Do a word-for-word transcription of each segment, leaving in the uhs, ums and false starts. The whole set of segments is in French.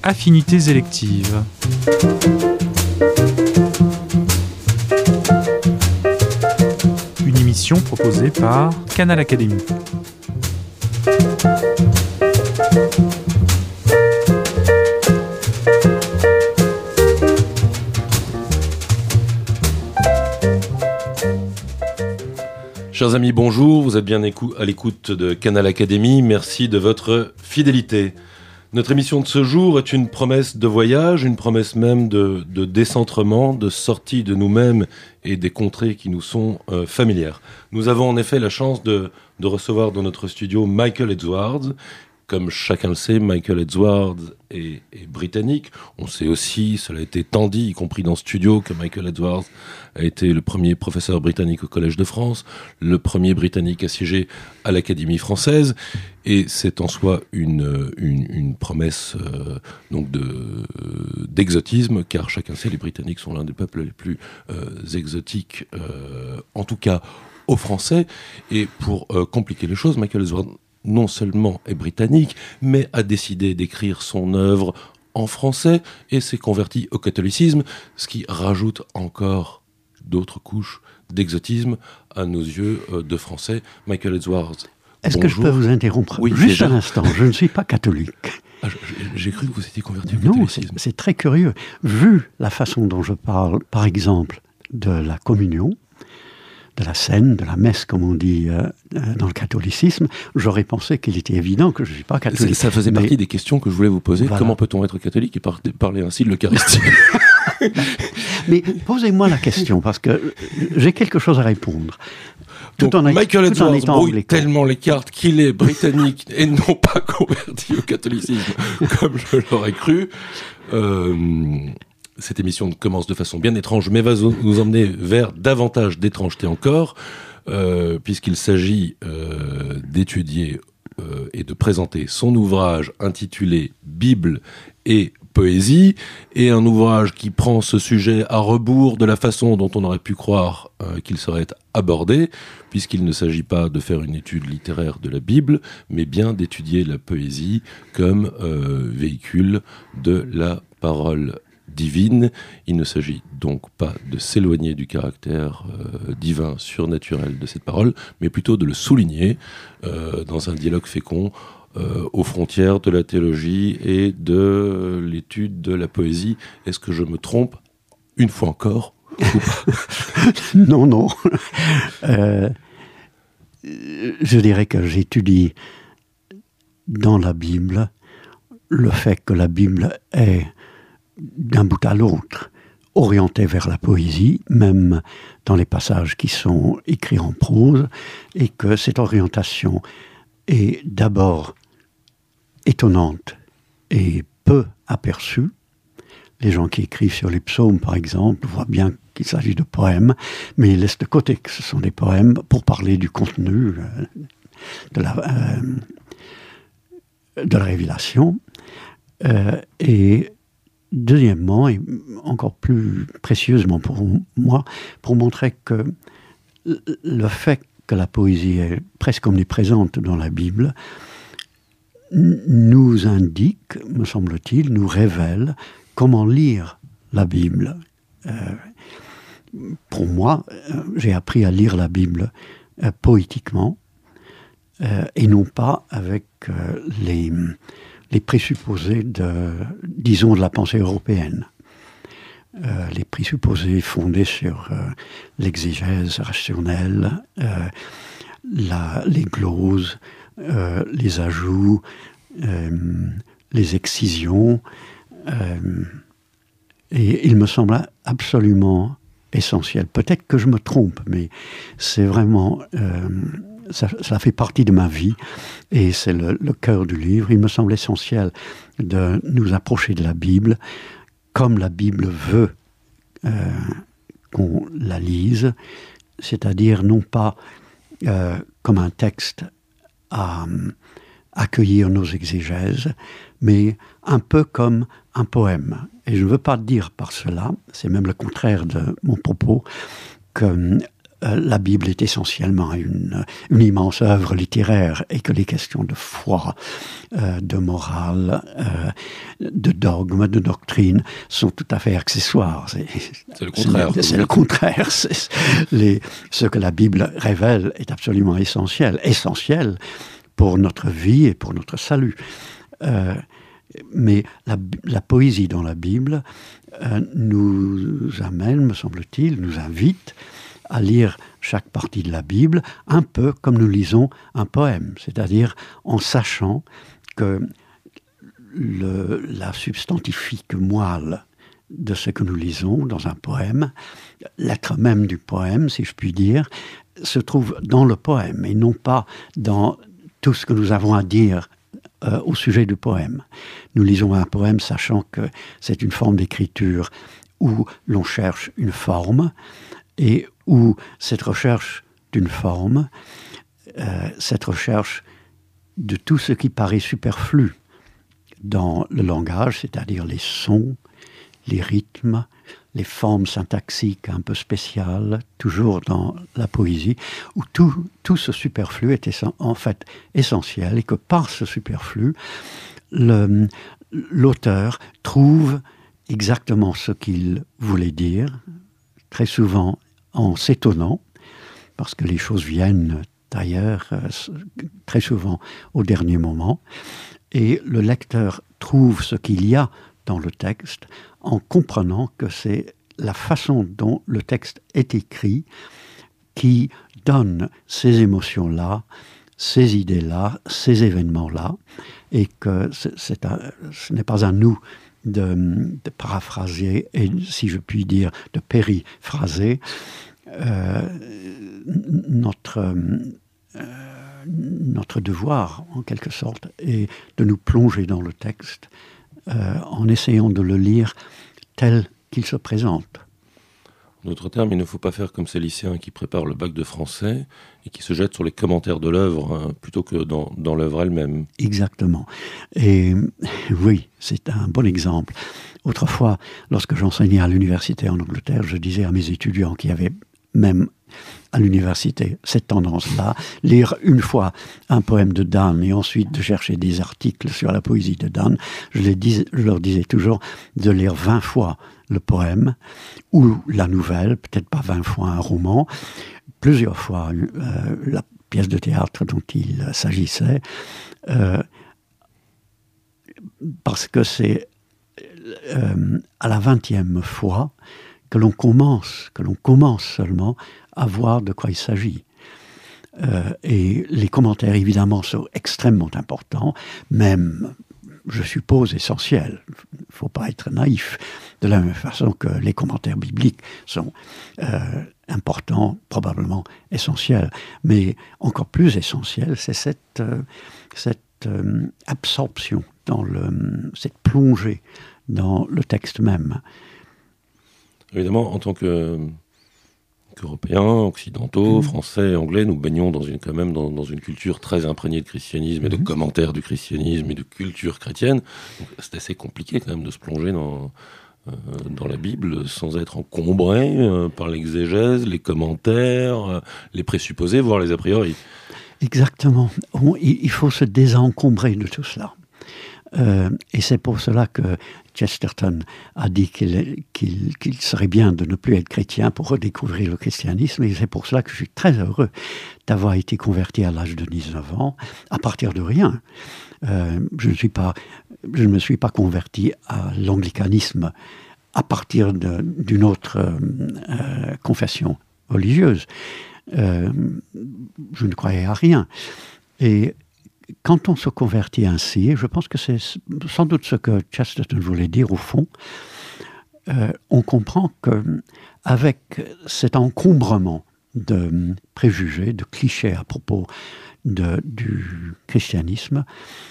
Affinités électives. Une émission proposée par Canal Académie. Chers amis, bonjour, vous êtes bien à l'écoute de Canal Académie, merci de votre fidélité. Notre émission de ce jour est une promesse de voyage, une promesse même de, de décentrement, de sortie de nous-mêmes et des contrées qui nous sont euh, familières. Nous avons en effet la chance de, de recevoir dans notre studio Michael Edwards. Comme chacun le sait, Michael Edwards est, est britannique. On sait aussi, cela a été tant dit, y compris dans ce studio, que Michael Edwards a été le premier professeur britannique au Collège de France, le premier britannique à siéger à l'Académie française. Et c'est en soi une, une, une promesse euh, donc de, euh, d'exotisme, car chacun sait, les Britanniques sont l'un des peuples les plus euh, exotiques, euh, en tout cas aux Français. Et pour euh, compliquer les choses, Michael Edwards non seulement est britannique, mais a décidé d'écrire son œuvre en français et s'est converti au catholicisme, ce qui rajoute encore d'autres couches d'exotisme à nos yeux euh, de Français. Michael Edwards, Est-ce bonjour. que je peux vous interrompre oui, juste déjà. un instant? Je ne suis pas catholique. Ah, j'ai cru que vous étiez converti au Non, catholicisme. c'est, c'est très curieux. Vu la façon dont je parle, par exemple, de la communion, de la scène, de la messe, comme on dit euh, dans le catholicisme, j'aurais pensé qu'il était évident que je ne suis pas catholique. Ça faisait Mais, partie des questions que je voulais vous poser. Voilà. Comment peut-on être catholique et par- parler ainsi de l'Eucharistie? mais posez-moi la question, parce que j'ai quelque chose à répondre. Tout Donc, en, Michael tout en Edwards étant brouille anglican. tellement les cartes qu'il est britannique et non pas converti au catholicisme, comme je l'aurais cru. Euh, cette émission commence de façon bien étrange, mais va nous emmener vers davantage d'étrangeté encore, euh, puisqu'il s'agit euh, d'étudier euh, et de présenter son ouvrage intitulé « Bible et poésie », et un ouvrage qui prend ce sujet à rebours de la façon dont on aurait pu croire euh, qu'il serait abordé, puisqu'il ne s'agit pas de faire une étude littéraire de la Bible, mais bien d'étudier la poésie comme euh, véhicule de la parole divine. Il ne s'agit donc pas de s'éloigner du caractère euh, divin, surnaturel de cette parole, mais plutôt de le souligner euh, dans un dialogue fécond euh, aux frontières de la théologie et de l'étude de la poésie. Est-ce que je me trompe une fois encore ou pas? Non, non. Euh, je dirais que j'étudie dans la Bible le fait que la Bible est d'un bout à l'autre orientée vers la poésie, même dans les passages qui sont écrits en prose, et que cette orientation est d'abord étonnante et peu aperçue. Les gens qui écrivent sur les psaumes, par exemple, voient bien qu'il s'agit de poèmes, mais ils laissent de côté que ce sont des poèmes pour parler du contenu euh, de, la, euh, de la révélation. Euh, et deuxièmement, et encore plus précieusement pour moi, pour montrer que le fait que la poésie est presque omniprésente dans la Bible nous indique, me semble-t-il, nous révèle comment lire la Bible. Euh, pour moi, euh, j'ai appris à lire la Bible euh, poétiquement euh, et non pas avec euh, les, les présupposés de, disons, de la pensée européenne. Euh, les présupposés fondés sur euh, l'exégèse rationnelle, euh, la, les gloses, euh, les ajouts, euh, les excisions. Euh, et il me semble absolument essentiel. Peut-être que je me trompe, mais c'est vraiment... Euh, ça, ça fait partie de ma vie et c'est le, le cœur du livre. Il me semble essentiel de nous approcher de la Bible comme la Bible veut euh, qu'on la lise, c'est-à-dire non pas euh, comme un texte à accueillir nos exégèses, mais un peu comme un poème. Et je ne veux pas dire par cela, c'est même le contraire de mon propos, que euh, la Bible est essentiellement une, une immense œuvre littéraire et que les questions de foi, euh, de morale, euh, de dogme, de doctrine sont tout à fait accessoires. C'est, c'est le contraire. C'est, c'est le contraire. C'est, les, ce que la Bible révèle est absolument essentiel, essentiel pour notre vie et pour notre salut. Euh, mais la, la poésie dans la Bible euh, nous amène, me semble-t-il, nous invite à lire chaque partie de la Bible un peu comme nous lisons un poème, c'est-à-dire en sachant que le, la substantifique moelle de ce que nous lisons dans un poème, l'être même du poème, si je puis dire, se trouve dans le poème et non pas dans tout ce que nous avons à dire euh, au sujet du poème. Nous lisons un poème sachant que c'est une forme d'écriture où l'on cherche une forme et où cette recherche d'une forme, euh, cette recherche de tout ce qui paraît superflu dans le langage, c'est-à-dire les sons, les rythmes, les formes syntaxiques un peu spéciales, toujours dans la poésie, où tout, tout ce superflu est essen- en fait essentiel et que par ce superflu, le, l'auteur trouve exactement ce qu'il voulait dire, très souvent en s'étonnant, parce que les choses viennent d'ailleurs euh, très souvent au dernier moment, et le lecteur trouve ce qu'il y a dans le texte en comprenant que c'est la façon dont le texte est écrit qui donne ces émotions-là, ces idées-là, ces événements-là, et que c'est, c'est un, ce n'est pas à nous de, de paraphraser, et si je puis dire, de périphraser euh, notre, euh, notre devoir, en quelque sorte, est de nous plonger dans le texte euh, en essayant de le lire tel qu'il se présente. En d'autres termes, il ne faut pas faire comme ces lycéens qui préparent le bac de français et qui se jettent sur les commentaires de l'œuvre hein, plutôt que dans, dans l'œuvre elle-même. Exactement. Et oui, c'est un bon exemple. Autrefois, lorsque j'enseignais à l'université en Angleterre, je disais à mes étudiants qui avaient même à l'université cette tendance-là, lire une fois un poème de Donne et ensuite de chercher des articles sur la poésie de Donne, je, les dis, je leur disais toujours de lire vingt fois le poème ou la nouvelle, peut-être pas vingt fois un roman, plusieurs fois euh, la pièce de théâtre dont il s'agissait, euh, parce que c'est euh, à la vingtième fois que l'on commence, que l'on commence seulement à voir de quoi il s'agit. Euh, et les commentaires, évidemment, sont extrêmement importants, même, je suppose, essentiels. Il ne faut pas être naïf. De la même façon que les commentaires bibliques sont euh, importants, probablement essentiels. Mais encore plus essentiel, c'est cette, euh, cette euh, absorption, dans le, cette plongée dans le texte même. Évidemment, en tant que, qu'Européens, occidentaux, mmh. français, anglais, nous baignons dans une, quand même dans, dans une culture très imprégnée de christianisme et de mmh. commentaires du christianisme et de culture chrétienne. Donc, c'est assez compliqué quand même de se plonger dans, euh, dans la Bible sans être encombré euh, par l'exégèse, les commentaires, euh, les présupposés, voire les a priori. Exactement. On, il faut se désencombrer de tout cela. Euh, et c'est pour cela que Chesterton a dit qu'il, qu'il, qu'il serait bien de ne plus être chrétien pour redécouvrir le christianisme. Et c'est pour cela que je suis très heureux d'avoir été converti à l'âge de dix-neuf ans, à partir de rien. Euh, je ne suis pas, je ne me suis pas converti à l'anglicanisme à partir de, d'une autre euh, confession religieuse. Euh, je ne croyais à rien. Et quand on se convertit ainsi, je pense que c'est sans doute ce que Chesterton voulait dire au fond, euh, on comprend qu'avec cet encombrement de préjugés, de clichés à propos de, du christianisme,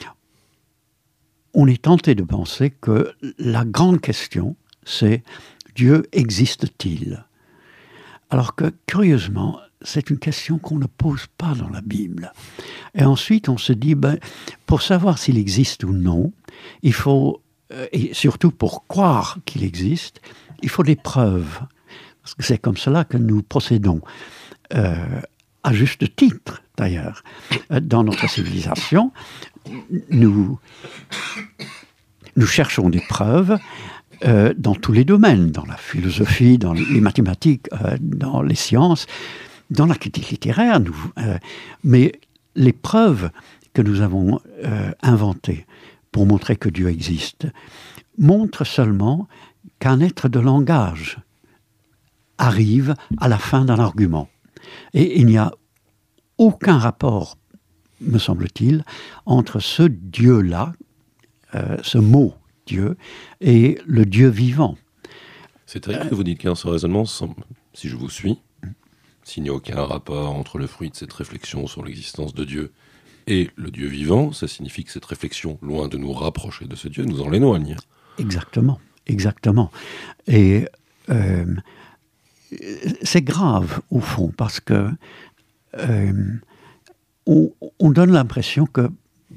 on est tenté de penser que la grande question, c'est Dieu existe-t-il ? Alors que, curieusement, c'est une question qu'on ne pose pas dans la Bible. Et ensuite, on se dit, ben, pour savoir s'il existe ou non, il faut, euh, et surtout pour croire qu'il existe, il faut des preuves. Parce que c'est comme cela que nous procédons. euh, à juste titre d'ailleurs. Dans notre civilisation, nous, nous cherchons des preuves euh, dans tous les domaines, dans la philosophie, dans les mathématiques, euh, dans les sciences, dans la critique littéraire, nous, euh, mais les preuves que nous avons euh, inventées pour montrer que Dieu existe montrent seulement qu'un être de langage arrive à la fin d'un argument. Et il n'y a aucun rapport, me semble-t-il, entre ce Dieu-là, euh, ce mot Dieu, et le Dieu vivant. C'est terrible que vous dites qu'un ce raisonnement, semble, si je vous suis, s'il n'y a aucun rapport entre le fruit de cette réflexion sur l'existence de Dieu et le Dieu vivant, ça signifie que cette réflexion, loin de nous rapprocher de ce Dieu, nous en l'éloigne. Exactement, exactement. Et euh, c'est grave, au fond, parce que euh, on, on donne l'impression que,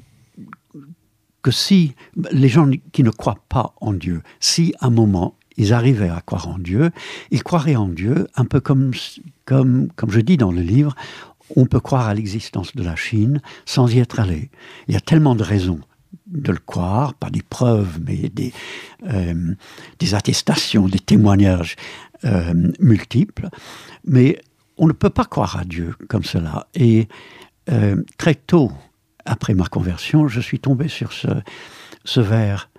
que si les gens qui ne croient pas en Dieu, si à un moment ils arrivaient à croire en Dieu, ils croiraient en Dieu un peu comme, comme, comme je dis dans le livre, on peut croire à l'existence de la Chine sans y être allé. Il y a tellement de raisons de le croire, pas des preuves, mais des, euh, des attestations, des témoignages euh, multiples. Mais on ne peut pas croire à Dieu comme cela. Et euh, très tôt, après ma conversion, je suis tombé sur ce, ce vers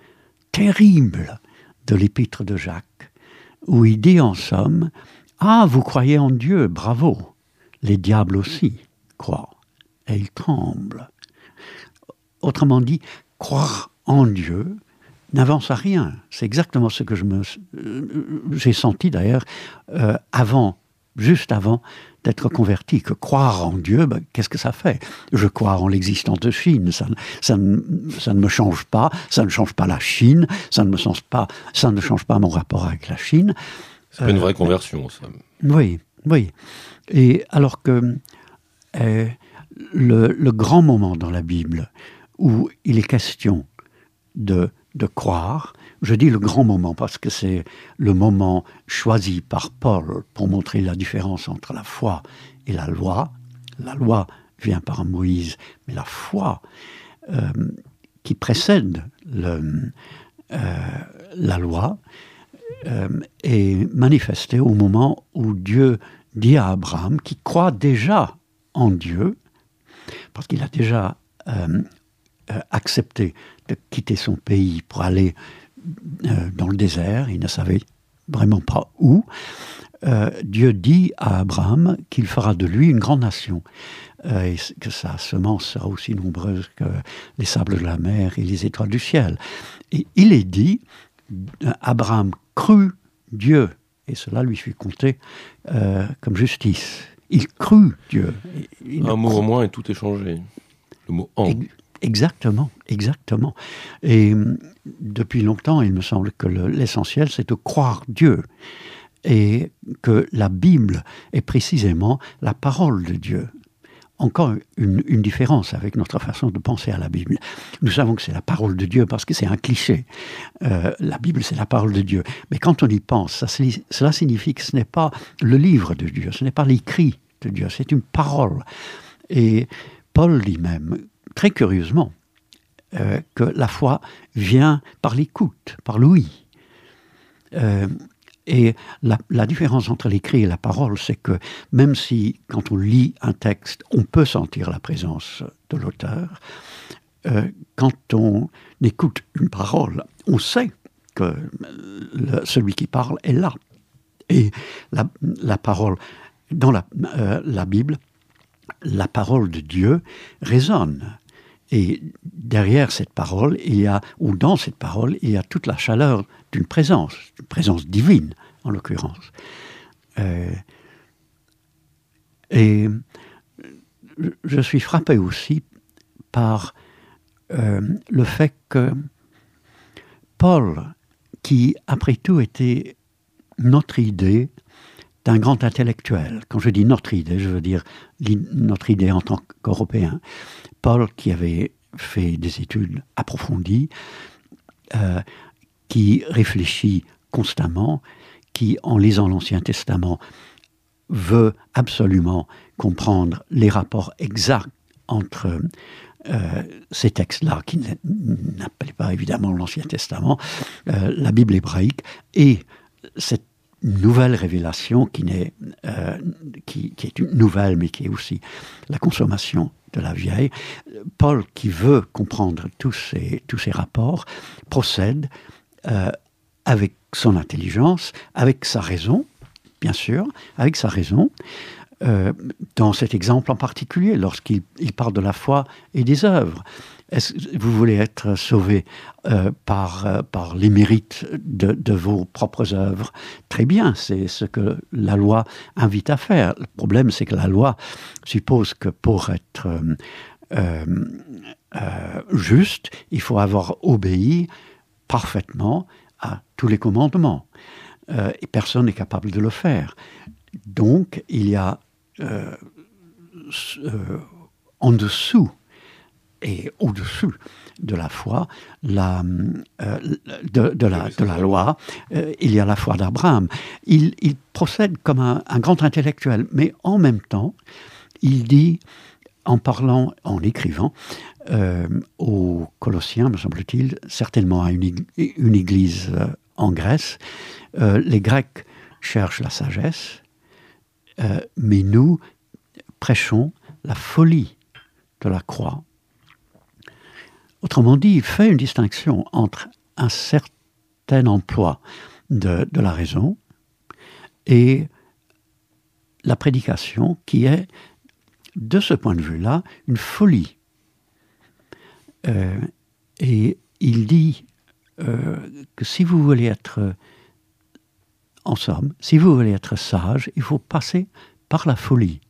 terrible de l'épître de Jacques, où il dit en somme « Ah, vous croyez en Dieu, bravo ! Les diables aussi croient, et ils tremblent. » Autrement dit, croire en Dieu n'avance à rien. C'est exactement ce que je me, euh, j'ai senti d'ailleurs euh, avant, juste avant d'être converti, que croire en Dieu, ben, qu'est-ce que ça fait ? Je crois en l'existence de Chine, ça, ça, ça ne me change pas, ça ne change pas la Chine, ça ne me change pas, ça ne change pas mon rapport avec la Chine. C'est pas euh, une vraie conversion, ça. Oui, oui. Et alors que euh, le, le grand moment dans la Bible où il est question de, de croire, je dis le grand moment parce que c'est le moment choisi par Paul pour montrer la différence entre la foi et la loi. La loi vient par Moïse, mais la foi euh, qui précède le, euh, la loi euh, est manifestée au moment où Dieu dit à Abraham, qui croit déjà en Dieu, parce qu'il a déjà euh, euh, accepté de quitter son pays pour aller euh, dans le désert, il ne savait vraiment pas où, euh, Dieu dit à Abraham qu'il fera de lui une grande nation, euh, et que sa semence sera aussi nombreuse que les sables de la mer et les étoiles du ciel. Et il est dit, Abraham crut Dieu, et cela lui fut compté euh, comme justice. Il crut Dieu. Il Un mot au moins et tout est changé. Le mot « en ». Exactement, exactement. Et depuis longtemps, il me semble que le, l'essentiel, c'est de croire Dieu. Et que la Bible est précisément la parole de Dieu. Encore une, une différence avec notre façon de penser à la Bible. Nous savons que c'est la parole de Dieu parce que c'est un cliché. Euh, la Bible, c'est la parole de Dieu. Mais quand on y pense, ça, cela signifie que ce n'est pas le livre de Dieu, ce n'est pas l'écrit de Dieu, c'est une parole. Et Paul dit même, très curieusement, euh, que la foi vient par l'écoute, par l'ouïe. Euh, Et la, la différence entre l'écrit et la parole, c'est que même si, quand on lit un texte, on peut sentir la présence de l'auteur, euh, quand on écoute une parole, on sait que le, celui qui parle est là. Et la, la parole, dans la, euh, la Bible, la parole de Dieu résonne. Et derrière cette parole, il y a, ou dans cette parole, il y a toute la chaleur d'une présence, une présence divine, en l'occurrence. Euh, et je suis frappé aussi par euh, le fait que Paul, qui après tout était notre idée d'un grand intellectuel, quand je dis notre idée, je veux dire notre idée en tant qu'Européen, Paul qui avait fait des études approfondies, euh, qui réfléchit constamment, qui, en lisant l'Ancien Testament, veut absolument comprendre les rapports exacts entre euh, ces textes-là, qui n'appellent pas évidemment l'Ancien Testament, euh, la Bible hébraïque, et cette nouvelle révélation qui, n'est, euh, qui, qui est une nouvelle, mais qui est aussi la consommation de la vieille. Paul, qui veut comprendre tous ces, tous ces rapports, procède euh, avec son intelligence, avec sa raison, bien sûr, avec sa raison, euh, dans cet exemple en particulier, lorsqu'il il parle de la foi et des œuvres. Est-ce que vous voulez être sauvé euh, par, euh, par les mérites de, de vos propres œuvres? Très bien, c'est ce que la loi invite à faire. Le problème, c'est que la loi suppose que pour être euh, euh, euh, juste, il faut avoir obéi parfaitement à tous les commandements. Euh, et personne n'est capable de le faire. Donc, il y a euh, euh, en dessous et au-dessus de la foi, la, euh, de, de, la, de la loi, euh, il y a la foi d'Abraham. Il, il procède comme un, un grand intellectuel, mais en même temps, il dit, en parlant, en écrivant, euh, aux Colossiens, me semble-t-il, certainement à une, une église euh, en Grèce, euh, les Grecs cherchent la sagesse, euh, mais nous prêchons la folie de la croix. Autrement dit, il fait une distinction entre un certain emploi de, de la raison et la prédication qui est, de ce point de vue-là, une folie. Euh, et il dit euh, que si vous voulez être, en somme, si vous voulez être sage, il faut passer par la folie.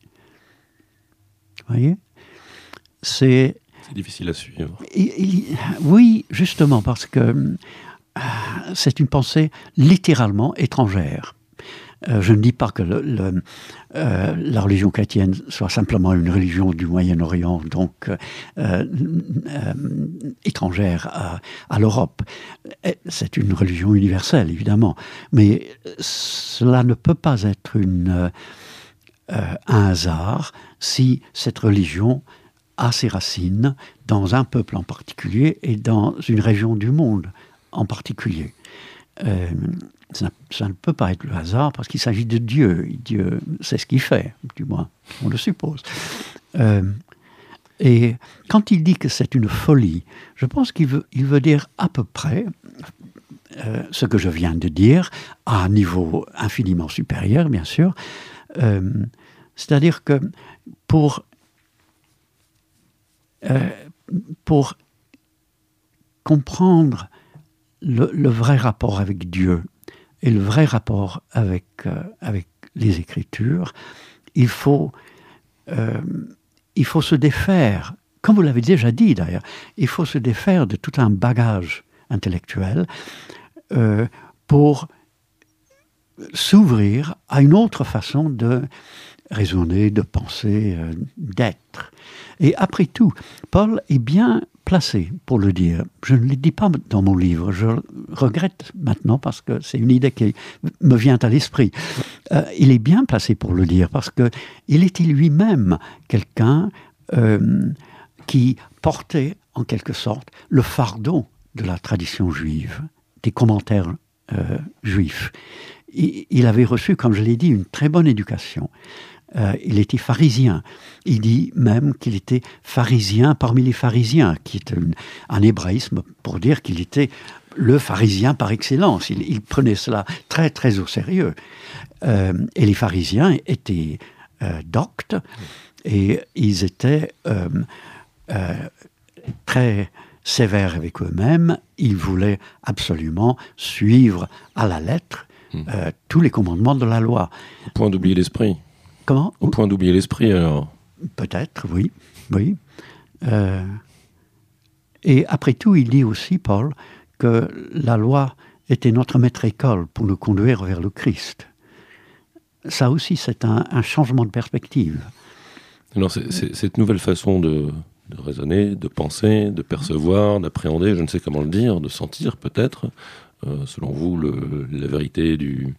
Vous voyez ? C'est... C'est difficile à suivre. Il, il, oui, justement, parce que euh, c'est une pensée littéralement étrangère. Euh, je ne dis pas que le, le, euh, la religion chrétienne soit simplement une religion du Moyen-Orient, donc euh, euh, étrangère à, à l'Europe. C'est une religion universelle, évidemment. Mais cela ne peut pas être une, euh, un hasard si cette religion a ses racines dans un peuple en particulier et dans une région du monde en particulier. Euh, ça, ça ne peut pas être le hasard parce qu'il s'agit de Dieu. Dieu sait ce qu'il fait, du moins, on le suppose. Euh, et quand il dit que c'est une folie, je pense qu'il veut, il veut dire à peu près euh, ce que je viens de dire, à un niveau infiniment supérieur, bien sûr. Euh, c'est-à-dire que pour Euh, pour comprendre le, le vrai rapport avec Dieu et le vrai rapport avec, euh, avec les Écritures, il faut, euh, il faut se défaire, comme vous l'avez déjà dit d'ailleurs, il faut se défaire de tout un bagage intellectuel euh, pour s'ouvrir à une autre façon de raisonner, de penser, euh, d'être. Et après tout, Paul est bien placé pour le dire. Je ne le dis pas dans mon livre, je regrette maintenant parce que c'est une idée qui me vient à l'esprit. Euh, il est bien placé pour le dire parce qu'il était lui-même quelqu'un euh, qui portait en quelque sorte le fardeau de la tradition juive, des commentaires euh, juifs. Il, il avait reçu, comme je l'ai dit, une très bonne éducation. Euh, il était pharisien. Il dit même qu'il était pharisien parmi les pharisiens, qui est un, un hébraïsme pour dire qu'il était le pharisien par excellence. Il, il prenait cela très très au sérieux. Euh, et les pharisiens étaient euh, doctes et ils étaient euh, euh, très sévères avec eux-mêmes. Ils voulaient absolument suivre à la lettre euh, tous les commandements de la loi. Au point d'oublier l'esprit. Comment ? Au point d'oublier l'esprit, alors. Peut-être, oui. oui. Euh, et après tout, il dit aussi, Paul, que la loi était notre maître-école pour nous conduire vers le Christ. Ça aussi, c'est un, un changement de perspective. Alors, c'est, c'est, cette nouvelle façon de, de raisonner, de penser, de percevoir, d'appréhender, je ne sais comment le dire, de sentir peut-être, euh, selon vous, le, la vérité du... du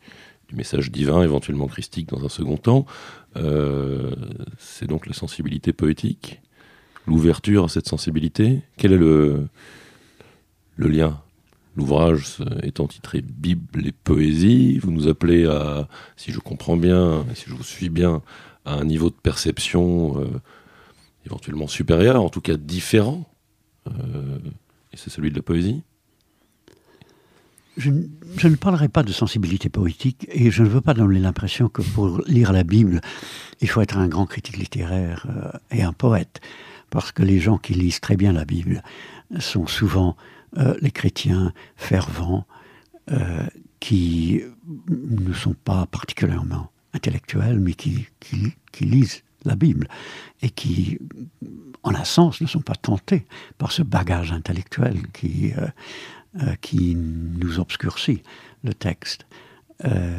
du message divin, éventuellement christique dans un second temps. Euh, c'est donc la sensibilité poétique, l'ouverture à cette sensibilité. Quel est le, le lien ? L'ouvrage étant titré Bible et poésie, vous nous appelez à, si je comprends bien, si je vous suis bien, à un niveau de perception euh, éventuellement supérieur, en tout cas différent, euh, et c'est celui de la poésie. Je, je ne parlerai pas de sensibilité poétique, et je ne veux pas donner l'impression que pour lire la Bible, il faut être un grand critique littéraire euh, et un poète, parce que les gens qui lisent très bien la Bible sont souvent euh, les chrétiens fervents, euh, qui ne sont pas particulièrement intellectuels, mais qui, qui, qui lisent la Bible, et qui, en un sens, ne sont pas tentés par ce bagage intellectuel qui... Euh, Euh, qui nous obscurcit le texte. Euh,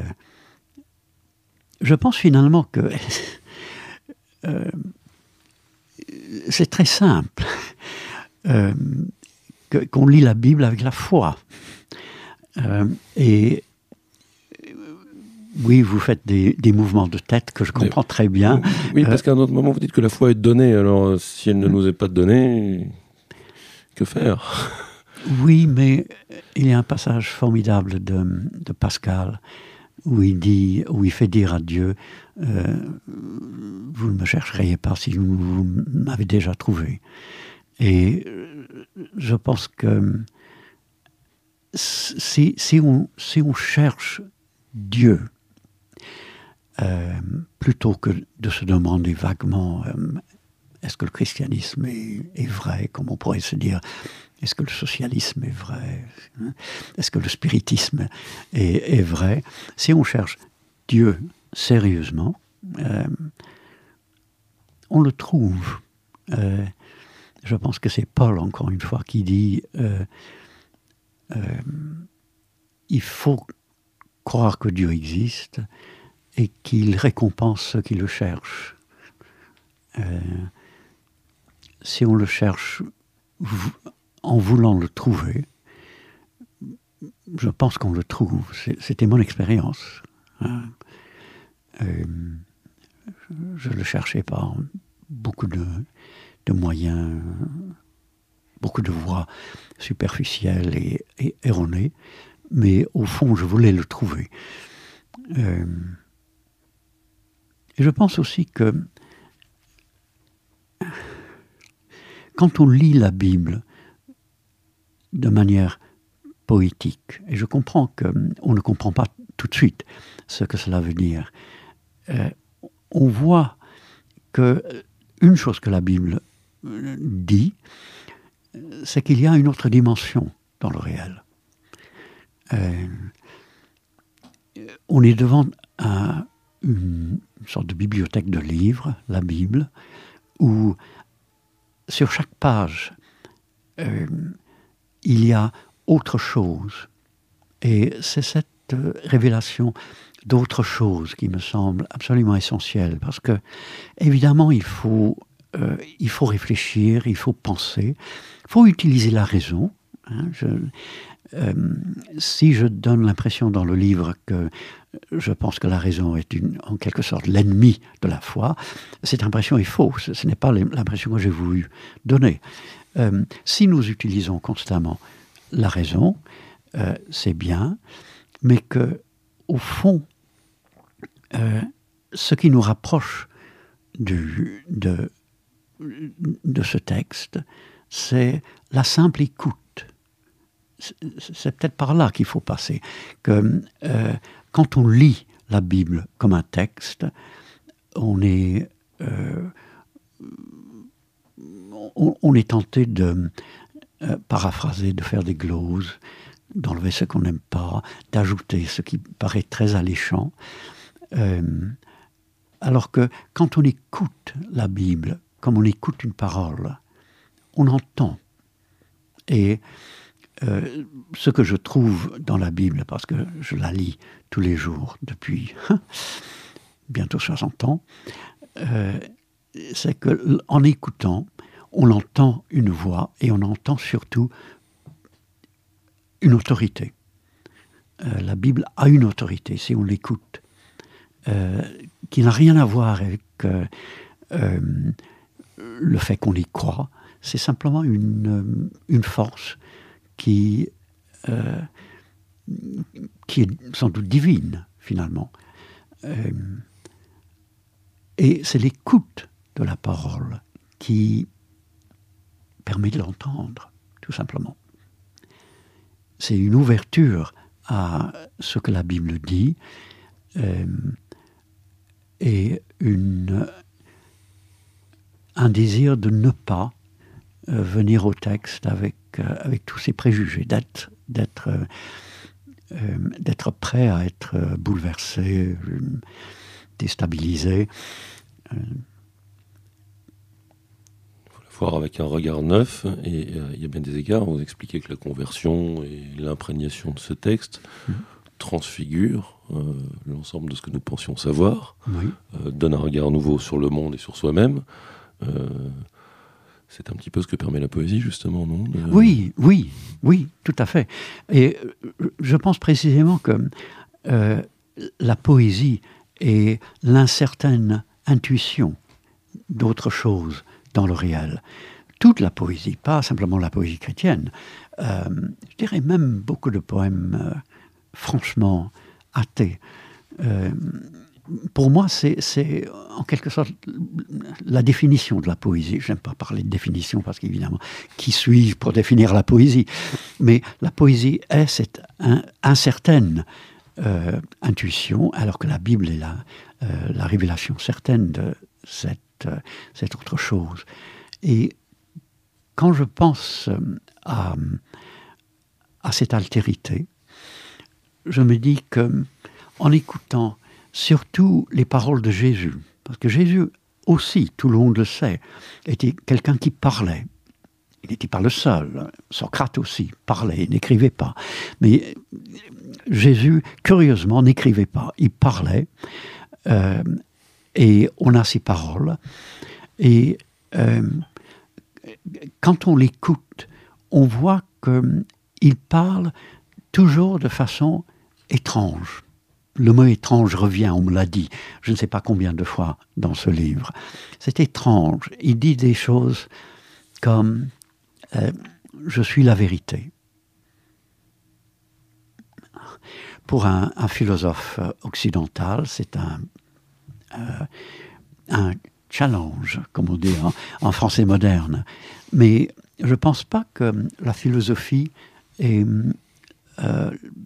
je pense finalement que euh, c'est très simple euh, que, qu'on lit la Bible avec la foi. Euh, et oui, vous faites des, des mouvements de tête que je comprends très bien. Oui, parce qu'à un autre moment, vous dites que la foi est donnée. Alors, si elle ne nous est pas donnée, que faire ? Oui, mais il y a un passage formidable de, de Pascal où il dit, où il fait dire à Dieu, euh, vous ne me chercheriez pas si vous, vous m'avez déjà trouvé. Et je pense que si, si, on, si on cherche Dieu, euh, plutôt que de se demander vaguement, euh, est-ce que le christianisme est, est vrai, comme on pourrait se dire, est-ce que le socialisme est vrai ? Est-ce que le spiritisme est, est vrai ? Si on cherche Dieu sérieusement, euh, on le trouve. Euh, je pense que c'est Paul, encore une fois, qui dit euh, euh, il faut croire que Dieu existe et qu'il récompense ceux qui le cherchent. Euh, si on le cherche en voulant le trouver, je pense qu'on le trouve. C'était mon expérience. Hein. Euh, je le cherchais par beaucoup de, de moyens, beaucoup de voies superficielles et, et erronées, mais au fond, je voulais le trouver. Euh, et je pense aussi que quand on lit la Bible de manière poétique, et je comprends qu'on ne comprend pas tout de suite ce que cela veut dire, euh, on voit qu'une chose que la Bible dit, c'est qu'il y a une autre dimension dans le réel. Euh, on est devant un, une sorte de bibliothèque de livres, la Bible, où sur chaque page, euh, il y a autre chose. Et c'est cette euh, révélation d'autre chose qui me semble absolument essentielle. Parce que, évidemment, il faut, euh, il faut réfléchir, il faut penser, il faut utiliser la raison. Hein, je, euh, si je donne l'impression dans le livre que je pense que la raison est une, en quelque sorte l'ennemi de la foi, cette impression est fausse. Ce n'est pas l'impression que j'ai voulu donner. Euh, si nous utilisons constamment la raison, euh, c'est bien, mais que, au fond, euh, ce qui nous rapproche du, de, de ce texte, c'est la simple écoute. C'est peut-être par là qu'il faut passer. Que, euh, quand on lit la Bible comme un texte, on est, euh, on, on est tenté de euh, paraphraser, de faire des gloses, d'enlever ce qu'on n'aime pas, d'ajouter ce qui paraît très alléchant. Euh, alors que quand on écoute la Bible, comme on écoute une parole, on entend. Et Euh, ce que je trouve dans la Bible, parce que je la lis tous les jours depuis bientôt soixante ans, euh, c'est qu'en écoutant, on entend une voix et on entend surtout une autorité. euh, la Bible a une autorité, si on l'écoute, euh, qui n'a rien à voir avec euh, euh, le fait qu'on y croit. C'est simplement une, une force qui, euh, qui est sans doute divine, finalement. Euh, et c'est l'écoute de la parole qui permet de l'entendre, tout simplement. C'est une ouverture à ce que la Bible dit euh, et une, un désir de ne pas euh, venir au texte avec, euh, avec tous ses préjugés, d'être, d'être, euh, euh, d'être prêt à être euh, bouleversé, euh, déstabilisé. Euh, Voir avec un regard neuf, et euh, il y a bien des égards. Vous expliquez que la conversion et l'imprégnation de ce texte mmh. transfigurent euh, l'ensemble de ce que nous pensions savoir, oui. euh, donne un regard nouveau sur le monde et sur soi-même. Euh, c'est un petit peu ce que permet la poésie, justement, non de... Oui, oui, oui, tout à fait. Et je pense précisément que euh, la poésie est l'incertaine intuition d'autre chose dans le réel. Toute la poésie, pas simplement la poésie chrétienne, euh, je dirais même beaucoup de poèmes euh, franchement athées. Euh, pour moi, c'est, c'est en quelque sorte la définition de la poésie. Je n'aime pas parler de définition parce qu'évidemment, qui suis-je pour définir la poésie ? Mais la poésie est cette in- incertaine euh, intuition, alors que la Bible est la, euh, la révélation certaine de cette c'est autre chose. Et quand je pense à, à cette altérité, je me dis que, en écoutant surtout les paroles de Jésus, parce que Jésus aussi, tout le monde le sait, était quelqu'un qui parlait. Il n'était pas le seul. Socrate aussi parlait, il n'écrivait pas. Mais Jésus, curieusement, n'écrivait pas. Il parlait. Euh, Et on a ces paroles. Et euh, quand on l'écoute, on voit qu'il parle toujours de façon étrange. Le mot étrange revient, on me l'a dit, je ne sais pas combien de fois dans ce livre. C'est étrange. Il dit des choses comme euh, « je suis la vérité ». Pour un, un philosophe occidental, c'est un Euh, un challenge, comme on dit en, en français moderne. Mais je ne pense pas que la philosophie est euh,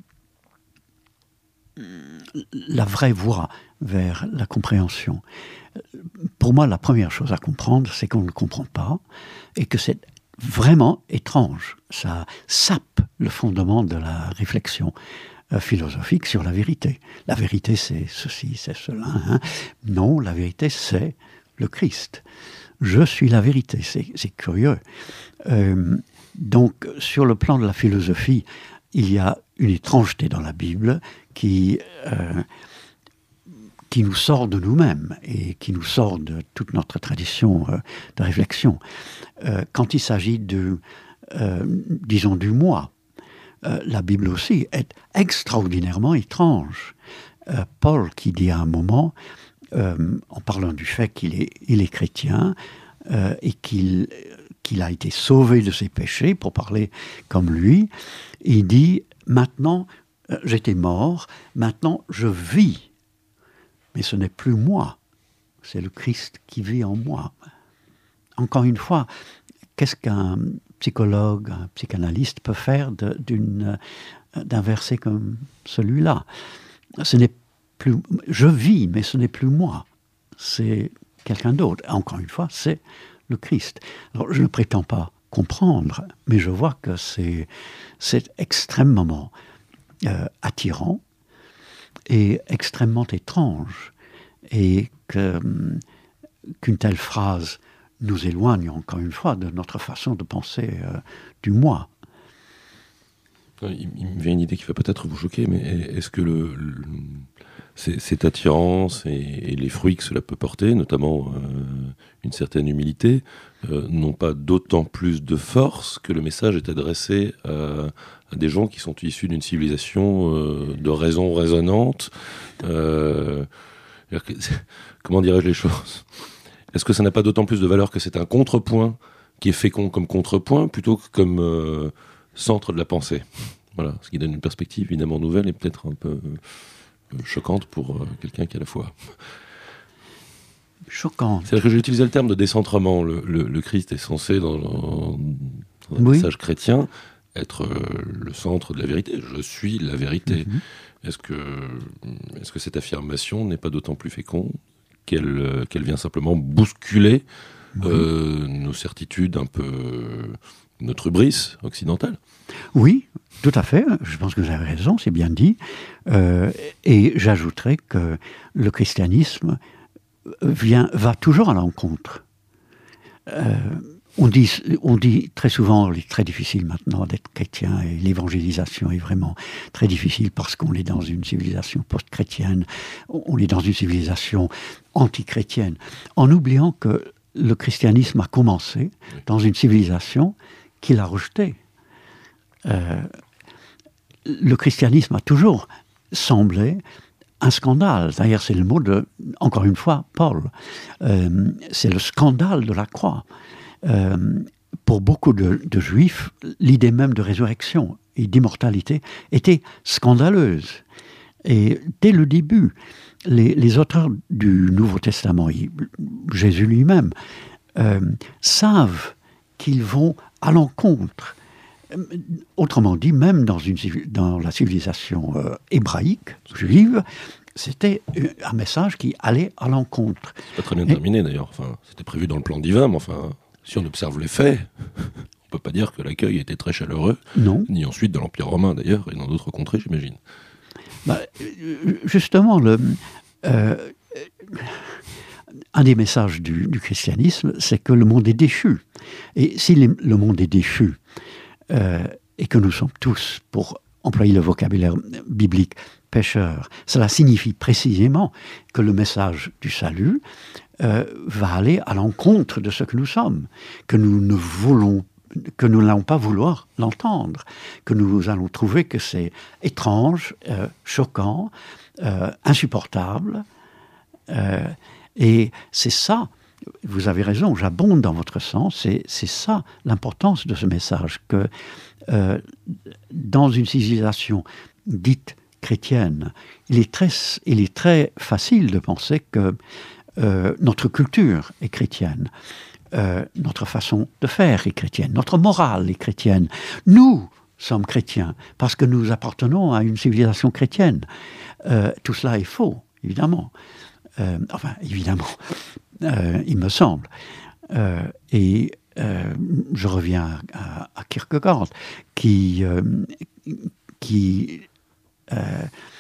la vraie voie vers la compréhension. Pour moi, la première chose à comprendre, c'est qu'on ne comprend pas et que c'est vraiment étrange. Ça sape le fondement de la réflexion philosophique sur la vérité. La vérité, c'est ceci, c'est cela. Hein. Non, la vérité, c'est le Christ. Je suis la vérité. C'est, c'est curieux. Euh, donc, sur le plan de la philosophie, il y a une étrangeté dans la Bible qui, euh, qui nous sort de nous-mêmes et qui nous sort de toute notre tradition euh, de réflexion. Euh, quand il s'agit de, euh, disons, du moi, Euh, la Bible aussi est extraordinairement étrange. Euh, Paul qui dit à un moment, euh, en parlant du fait qu'il est, il est chrétien euh, et qu'il, qu'il a été sauvé de ses péchés, pour parler comme lui, il dit, maintenant, euh, j'étais mort, maintenant je vis, mais ce n'est plus moi, c'est le Christ qui vit en moi. Encore une fois, qu'est-ce qu'un psychologue, un psychanalyste peut faire de, d'une, d'un verset comme celui-là? Ce n'est plus, je vis, mais ce n'est plus moi. C'est quelqu'un d'autre. Encore une fois, c'est le Christ. Alors, je ne prétends pas comprendre, mais je vois que c'est, c'est extrêmement euh, attirant et extrêmement étrange, et que, qu'une telle phrase nous éloigne encore une fois de notre façon de penser euh, du moi. Il, il me vient une idée qui va peut-être vous choquer, mais est-ce que le, le, c'est, cette attirance et, et les fruits que cela peut porter, notamment euh, une certaine humilité, euh, n'ont pas d'autant plus de force que le message est adressé à, à des gens qui sont issus d'une civilisation euh, de raison raisonnante euh, comment dirais-je les choses ? Est-ce que ça n'a pas d'autant plus de valeur que c'est un contrepoint qui est fécond comme contrepoint plutôt que comme euh, centre de la pensée ? Voilà, ce qui donne une perspective évidemment nouvelle et peut-être un peu euh, choquante pour euh, quelqu'un qui a la foi. Choquante. C'est-à-dire que j'ai utilisé le terme de décentrement. Le, le, le Christ est censé, dans, dans un oui. message chrétien, être euh, le centre de la vérité. Je suis la vérité. Mm-hmm. Est-ce que, est-ce que cette affirmation n'est pas d'autant plus féconde qu'elle, qu'elle vient simplement bousculer oui. euh, nos certitudes, un peu notre hubris occidentale ? Oui, tout à fait. Je pense que vous avez raison, c'est bien dit. Euh, et j'ajouterais que le christianisme vient, va toujours à l'encontre. Euh, on dit, on dit très souvent, il est très difficile maintenant d'être chrétien et l'évangélisation est vraiment très difficile parce qu'on est dans une civilisation post-chrétienne, on est dans une civilisation anti-chrétienne, en oubliant que le christianisme a commencé dans une civilisation qu'il a rejetée. Euh, le christianisme a toujours semblé un scandale. D'ailleurs, c'est le mot de, encore une fois, Paul. Euh, c'est le scandale de la croix. Euh, pour beaucoup de, de juifs, l'idée même de résurrection et d'immortalité était scandaleuse. Et dès le début, les, les auteurs du Nouveau Testament, Jésus lui-même, euh, savent qu'ils vont à l'encontre. Autrement dit, même dans, une, dans la civilisation euh, hébraïque, juive, c'était un message qui allait à l'encontre. C'est pas très bien terminé d'ailleurs. Enfin, c'était prévu dans le plan divin, mais enfin, si on observe les faits, on peut pas dire que l'accueil était très chaleureux. Non. Ni ensuite dans l'Empire romain d'ailleurs, et dans d'autres contrées, j'imagine. Bah, justement, le, euh, un des messages du, du christianisme, c'est que le monde est déchu. Et si les, le monde est déchu, euh, et que nous sommes tous, pour employer le vocabulaire biblique, pécheurs, cela signifie précisément que le message du salut euh, va aller à l'encontre de ce que nous sommes, que nous ne voulons que nous n'allons pas vouloir l'entendre, que nous allons trouver que c'est étrange, euh, choquant, euh, insupportable. Euh, et c'est ça, vous avez raison, j'abonde dans votre sens, c'est, c'est ça l'importance de ce message, que euh, dans une civilisation dite chrétienne, il est très, il est très facile de penser que euh, notre culture est chrétienne. Euh, notre façon de faire est chrétienne, notre morale est chrétienne. Nous sommes chrétiens parce que nous appartenons à une civilisation chrétienne. Euh, tout cela est faux, évidemment. Euh, enfin, évidemment, euh, il me semble. Euh, et euh, je reviens à, à Kierkegaard, qui, euh, qui, euh,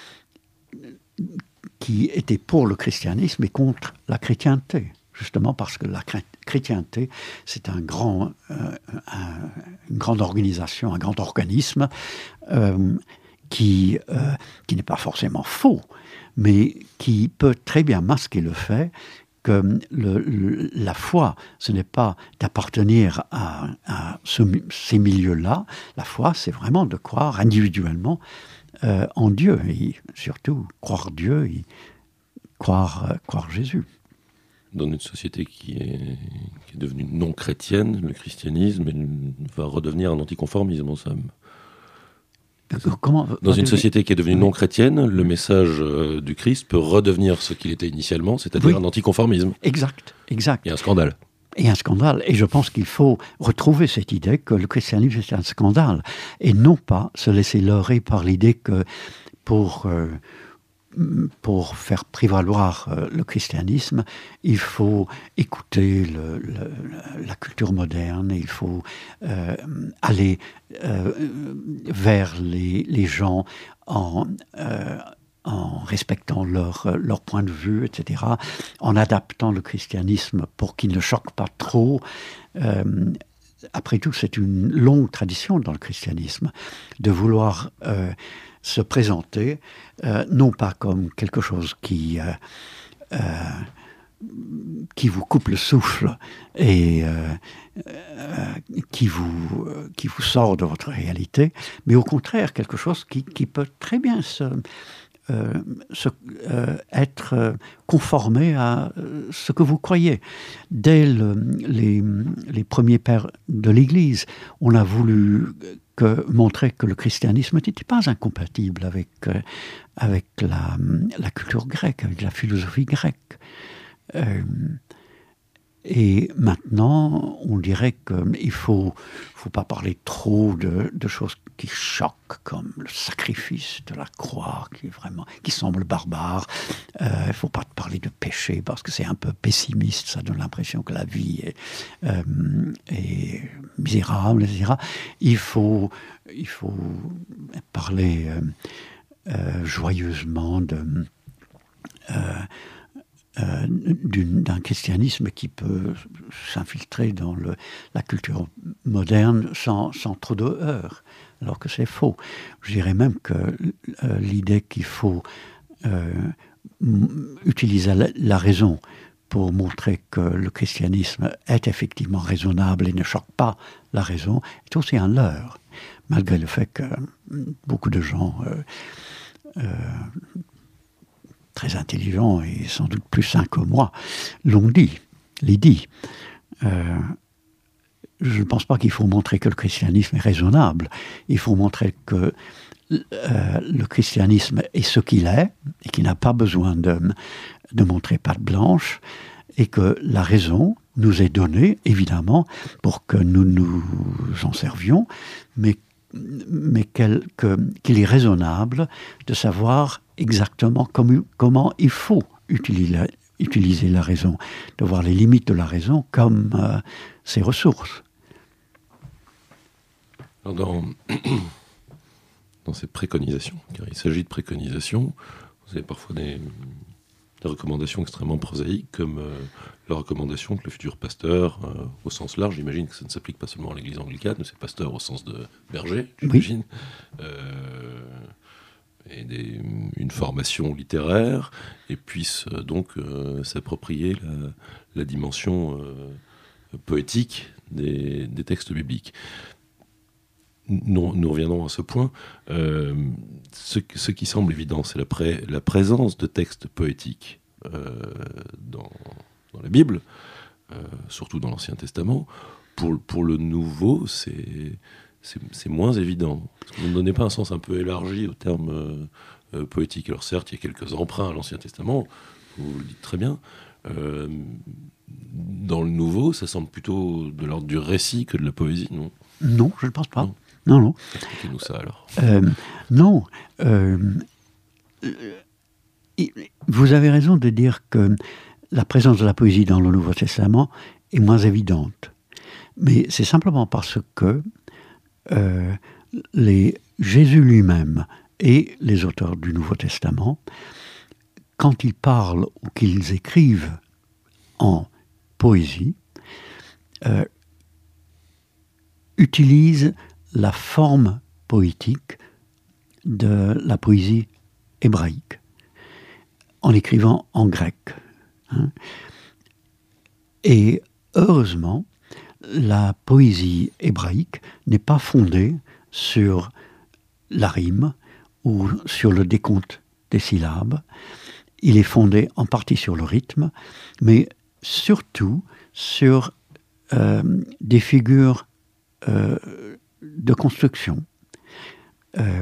qui était pour le christianisme et contre la chrétienté. Justement parce que la chrétienté, c'est un grand, euh, un, une grande organisation, un grand organisme euh, qui, euh, qui n'est pas forcément faux, mais qui peut très bien masquer le fait que le, le, la foi, ce n'est pas d'appartenir à, à ce, ces milieux-là. La foi, c'est vraiment de croire individuellement euh, en Dieu, et surtout croire Dieu et croire, euh, croire Jésus. Dans une société qui est, qui est devenue non chrétienne, le christianisme va redevenir un anticonformisme en somme. Comment, Dans une société qui est devenue non chrétienne, le message euh, du Christ peut redevenir ce qu'il était initialement, c'est-à-dire oui. un anticonformisme. Exact, exact. Et un scandale. Et un scandale. Et je pense qu'il faut retrouver cette idée que le christianisme c'est un scandale, et non pas se laisser leurrer par l'idée que pour euh, pour faire prévaloir euh, le christianisme, il faut écouter le, le, la culture moderne, il faut euh, aller euh, vers les, les gens en, euh, en respectant leur, leur point de vue, et cetera, en adaptant le christianisme pour qu'il ne choque pas trop. Euh, après tout, c'est une longue tradition dans le christianisme de vouloir euh, se présenter, euh, non pas comme quelque chose qui, euh, euh, qui vous coupe le souffle et euh, euh, qui, vous, euh, qui vous sort de votre réalité, mais au contraire quelque chose qui, qui peut très bien se... Euh, se, euh, être euh, conformé à euh, ce que vous croyez. Dès le, les, les premiers pères de l'Église, on a voulu que, montrer que le christianisme n'était pas incompatible avec, euh, avec la, la culture grecque, avec la philosophie grecque. Euh, Et maintenant, on dirait qu'il ne faut, faut pas parler trop de, de choses qui choquent, comme le sacrifice de la croix, qui, est vraiment, qui semble barbare. Il euh, ne faut pas parler de péché, parce que c'est un peu pessimiste, ça donne l'impression que la vie est, euh, est misérable, et cetera. Il faut, il faut parler euh, euh, joyeusement de... Euh, Euh, d'un christianisme qui peut s'infiltrer dans le, la culture moderne sans, sans trop de heurts, alors que c'est faux. Je dirais même que euh, l'idée qu'il faut euh, utiliser la, la raison pour montrer que le christianisme est effectivement raisonnable et ne choque pas la raison est aussi un leurre, malgré le fait que beaucoup de gens... Euh, euh, très intelligents et sans doute plus sains que moi, l'ont dit, l'ont dit. Euh, je ne pense pas qu'il faut montrer que le christianisme est raisonnable. Il faut montrer que euh, le christianisme est ce qu'il est et qu'il n'a pas besoin de, de montrer patte blanche et que la raison nous est donnée, évidemment, pour que nous nous en servions, mais mais qu'elle, que, qu'il est raisonnable de savoir exactement comme, comment il faut utiliser la, utiliser la raison, de voir les limites de la raison comme euh, ses ressources. Dans, dans ces préconisations, car il s'agit de préconisations, vous avez parfois des, des recommandations extrêmement prosaïques, comme euh, la recommandation que le futur pasteur, euh, au sens large, j'imagine que ça ne s'applique pas seulement à l'église anglicane, mais c'est pasteur au sens de berger, j'imagine, oui. euh, et des, une formation littéraire, et puisse euh, donc euh, s'approprier la, la dimension euh, poétique des, des textes bibliques. Nous, nous reviendrons à ce point. Euh, ce, ce qui semble évident, c'est la, pré, la présence de textes poétiques euh, dans, dans la Bible, euh, surtout dans l'Ancien Testament. Pour, pour le Nouveau, c'est, c'est, c'est moins évident. Parce que vous ne donnez pas un sens un peu élargi au terme euh, euh, poétique. Alors certes, il y a quelques emprunts à l'Ancien Testament, vous le dites très bien. Euh, dans le Nouveau, ça semble plutôt de l'ordre du récit que de la poésie, non ? Non, je ne pense pas. Non. Non, non. Expliquez-nous ça alors. Euh, non. Euh, vous avez raison de dire que la présence de la poésie dans le Nouveau Testament est moins évidente. Mais c'est simplement parce que euh, les, Jésus lui-même et les auteurs du Nouveau Testament, quand ils parlent ou qu'ils écrivent en poésie, euh, utilisent la forme poétique de la poésie hébraïque, en écrivant en grec. Hein. Et heureusement, la poésie hébraïque n'est pas fondée sur la rime ou sur le décompte des syllabes. Il est fondé en partie sur le rythme, mais surtout sur euh, des figures euh, de construction. Euh,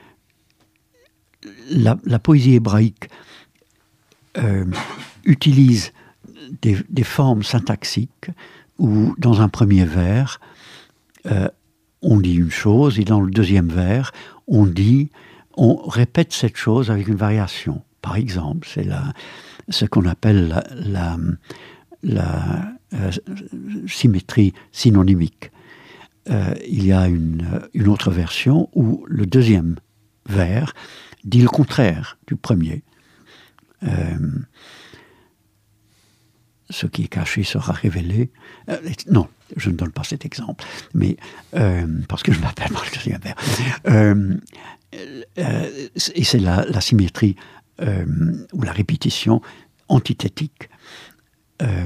la, la poésie hébraïque euh, utilise des, des formes syntaxiques où, dans un premier vers, euh, on dit une chose, et dans le deuxième vers, on dit, on répète cette chose avec une variation. Par exemple, c'est la, ce qu'on appelle la, la, la euh, symétrie synonymique. Euh, il y a une, une autre version où le deuxième vers dit le contraire du premier. Euh, ce qui est caché sera révélé. Euh, non, je ne donne pas cet exemple, mais euh, parce que je m'appelle pas le deuxième vers. Euh, euh, et c'est la, la symétrie euh, ou la répétition antithétique. Euh,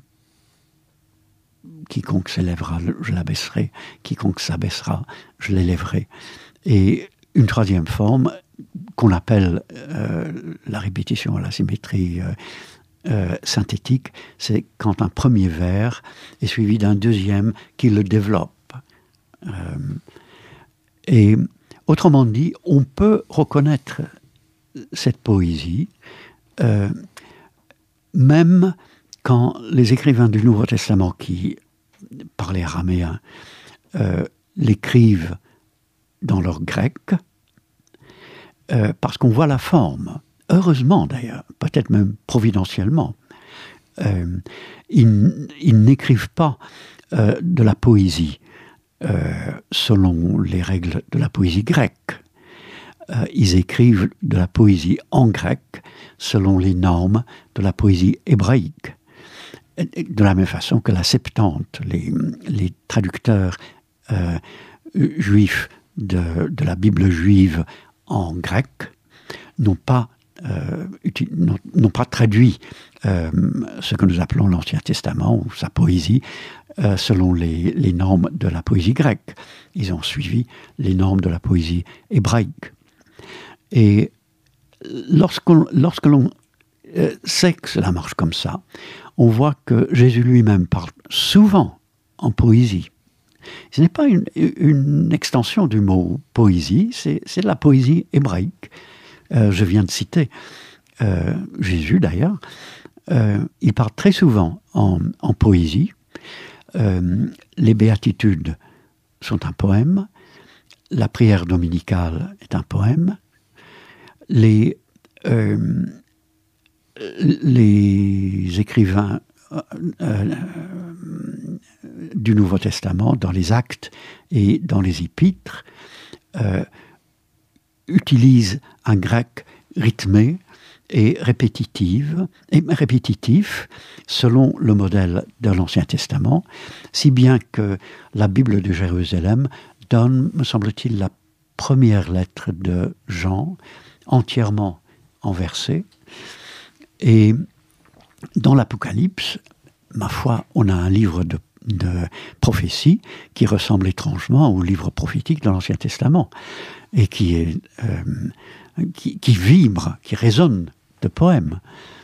quiconque s'élèvera, je l'abaisserai. Quiconque s'abaissera, je l'élèverai. Et une troisième forme, qu'on appelle euh, la répétition à la symétrie euh, euh, synthétique, c'est quand un premier vers est suivi d'un deuxième qui le développe. Euh, et autrement dit, on peut reconnaître cette poésie, euh, même quand les écrivains du Nouveau Testament qui parlaient araméen euh, l'écrivent dans leur grec, euh, parce qu'on voit la forme, heureusement d'ailleurs, peut-être même providentiellement. Euh, ils, ils n'écrivent pas euh, de la poésie euh, selon les règles de la poésie grecque. Euh, ils écrivent de la poésie en grec selon les normes de la poésie hébraïque. De la même façon que la Septante, les, les traducteurs euh, juifs de, de la Bible juive en grec n'ont pas, euh, n'ont, n'ont pas traduit euh, ce que nous appelons l'Ancien Testament ou sa poésie euh, selon les, les normes de la poésie grecque. Ils ont suivi les normes de la poésie hébraïque. Et lorsqu'on, lorsque l'on euh, sait que cela marche comme ça, on voit que Jésus lui-même parle souvent en poésie. Ce n'est pas une, une extension du mot poésie, c'est, c'est de la poésie hébraïque. Euh, je viens de citer euh, Jésus d'ailleurs. Euh, il parle très souvent en, en poésie. Euh, les béatitudes sont un poème. La prière dominicale est un poème. Les... Euh, les écrivains euh, du Nouveau Testament, dans les Actes et dans les Épîtres, euh, utilisent un grec rythmé et répétitif, et répétitif selon le modèle de l'Ancien Testament, si bien que la Bible de Jérusalem donne, me semble-t-il, la première lettre de Jean entièrement en versets. Et dans l'Apocalypse, ma foi, on a un livre de, de prophétie qui ressemble étrangement au livre prophétique de l'Ancien Testament et qui, est, euh, qui, qui vibre, qui résonne de poèmes.